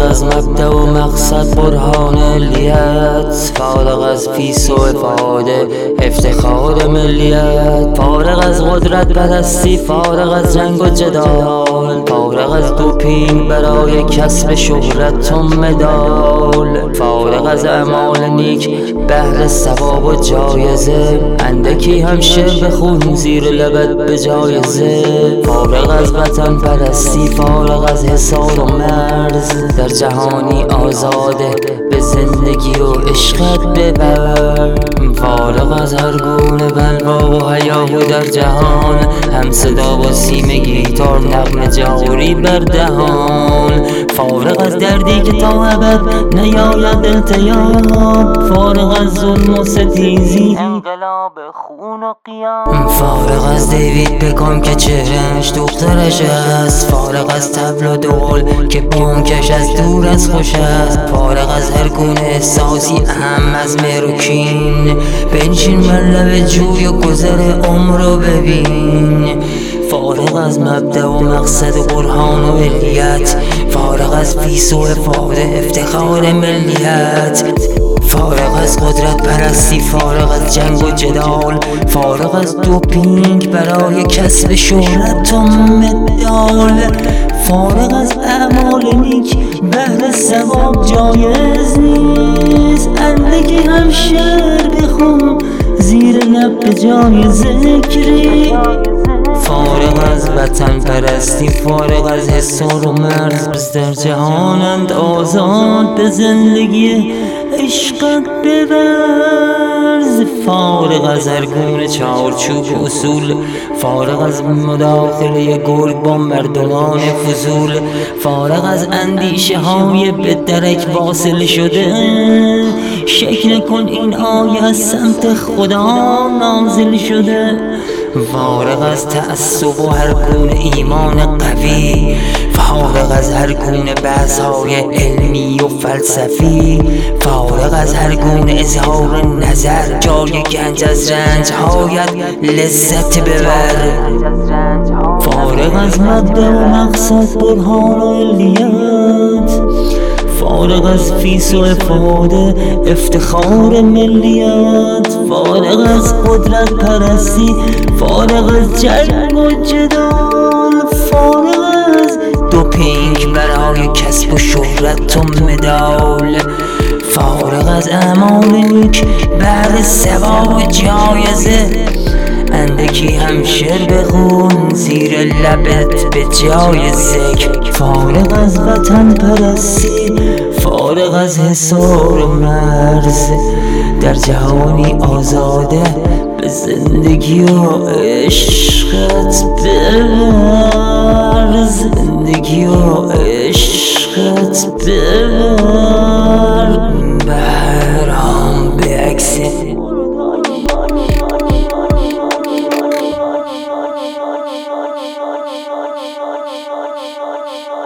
از مبدأ و مقصد برهان علیت، فارغ از فیس و افاده افتخار ملیت، فارغ از قدرت پرستی، فارغ از جنگ و جدال، فارغ از دوپینگ برای کسب شهرت و مدال، فارغ از اعمال نیک بهر ثواب و جایزه، اندکی هم شعر بخون زیر لبت به جایزه، فارغ از وطن پرستی، فارغ از حصار و مرز، در جهانی آزاده به زندگی و عشقت ببر، فارغ از هر گونه بلوا و هیاهو در جهان، هم صدا و سیم گیتار نغمه جاری بر دهان، فارغ از دردی که تا ابد نیاید التیاب، فارغ از ظلم و ستیزی انقلاب خون و قیام، فارغ از دیوید بکام که چهرش دخترش است، فارغ از طبل و دول که بانکش از دور از خوش است، فارغ از هر گونه احساسی اهم از مهر و کین، بنشین بر لب جوی و گذر عمر رو ببین، فارغ از مبدأ و مقصد و برهان و علیت، فارغ از فیس و افاده افتخار ملیت، فارغ از قدرت پرستی، فارغ از جنگ و جدال، فارغ از دوپینگ برای کسب شهرت و مدال، فارغ از اعمال نیک بهر ثواب جایز نیست، اندکی هم شعر بخون زیر لب به جای ذکری، فارغ از وطن پرستی، فارغ از حصار و مرز، در جهانند آزاد به زندگی عشقت بورز، فارغ از هر گونه چارچوب و اصول، فارغ از مداخله گرگ با مردمان فضول، فارغ از اندیشه های به درک واصل شده، شک نکن این آیه از سمت خدا نازل شده، فارغ از تعصب و هر گونه ایمان قوی، فارغ از هر گونه بحث‌های علمی و فلسفی، فارغ از هر گونه اظهار نظر، جای گنج از رنج‌هایت لذت ببر، فارغ از مبدأ و مقصد برهان و علیت، فارغ از فیس و افاده افتخار ملیت، فارغ از قدرت پرستی، فارغ از جنگ و جدال، فارغ از دوپینگ برای کسب و شهرت و مدال، فارغ از اعمال نیک بهر ثواب و جایزه، اندکی هم شعر بخون زیر لبت به جای ذکر، فارغ از وطن پرستی، فارغ از حصار و مرز، در جهانی آزاده به زندگی و عشقت ببر، زندگی و عشقت ببر.